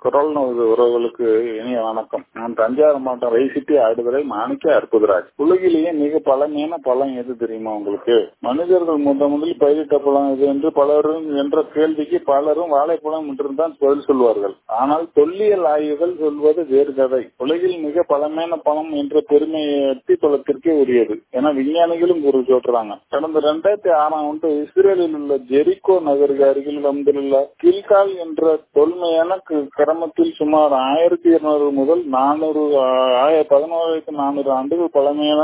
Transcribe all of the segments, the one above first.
குரல் உறவுகளுக்கு இனிய வணக்கம். நான் தஞ்சாவூர் மாவட்டம் ரைசிட்டி ஆடுதுறை மாணிக்க அற்புதராஜ். உலகிலேயே மிக பழமையான பழம் எது தெரியுமா உங்களுக்கு? மனிதர்கள் முதலில் பயிரிட்ட பழம் எது என்று பலரும் என்ற கேள்விக்கு பலரும் வாழைப்பழம் என்றுதான் பதில் சொல்வார்கள். ஆனால் தொல்லியல் ஆய்வுகள் சொல்வது வேறு கதை. உலகில் மிக பழமையான பழம் என்ற பெருமை அத்திப்பழத்திற்கே உரியது என விஞ்ஞானிகளும் சொல்றாங்க. கடந்த 2006 இஸ்ரேலில் உள்ள ஜெரிகோ நகருக்கு அருகில் அமைந்துள்ள கில்கால் என்ற தொன்மையான கிராமத்தில் சுமார் 1200 முதல் 11,400 ஆண்டுகள் பழமையான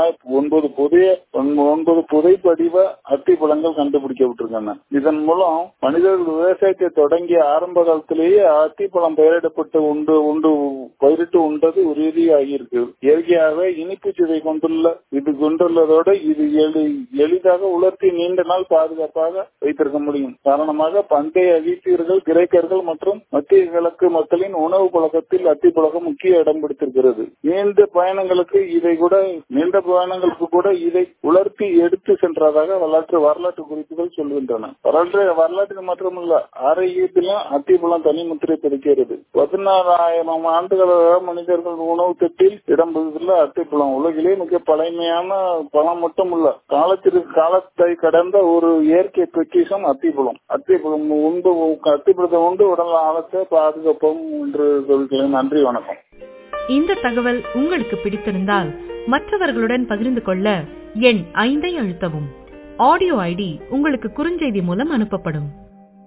9 புதைப்படிவ அத்திப்பழங்கள் கண்டுபிடிக்கப்பட்டிருக்கின்றன. இதன் மூலம் மனிதர்கள் விவசாயத்தை தொடங்கிய ஆரம்ப காலத்திலேயே அத்திப்பழம் பயிரிடப்பட்டு பயிரிட்டு உண்டது உறுதியாகியிருக்கு. இயற்கையாகவே இனிப்பு சுவை கொண்டுள்ளதோடு இது எளிதாக உலர்த்தி நீண்ட நாள் பாதுகாப்பாக வைத்திருக்க முடியும். காரணமாக பண்டைய எகிப்தியர்கள், கிரேக்கர்கள் மற்றும் மத்திய கிழக்கு மக்களின் உணவு பழக்கத்தில் அத்திப்பழகம் முக்கிய இடம் பிடித்திருக்கிறது. நீண்ட பயணங்களுக்கு கூட இதை உலர்த்தி எடுத்து சென்றதாக வரலாற்று குறிப்புகள் சொல்கின்றன. வரலாற்றில் மட்டுமல்ல, ஆரோக்கியத்திலும் அத்திப்பழம் தனி முத்திரை பதிக்கிறது. 16,000 ஆண்டுகளாக மனிதர்கள் உணவு தட்டில் இடம் பெற்றுள்ள அத்திப்பழம் உலகிலே மிக பழமையான பழம் மட்டுமல்ல, காலத்தை கடந்த ஒரு இயற்கை பொக்கிஷம் அத்திப்பழம். அத்திப்பழத்தை உண்டு உடல் ஆழத்தை பாதுகாப்போம் என்று சொல்கிறேன். நன்றி, வணக்கம். இந்த தகவல் உங்களுக்கு பிடித்திருந்தால் மற்றவர்களுடன் பகிர்ந்து கொள்ள எண் 5 அழுத்தவும். ஆடியோ ஐடி உங்களுக்கு குறுஞ்செய்தி மூலம் அனுப்பப்படும்.